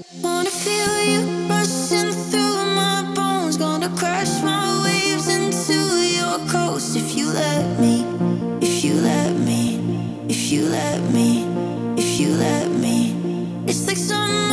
Wanna feel you rushing through my bones. Gonna crash my waves into your coast. If you let me, if you let me, if you let me, if you let me. It's like some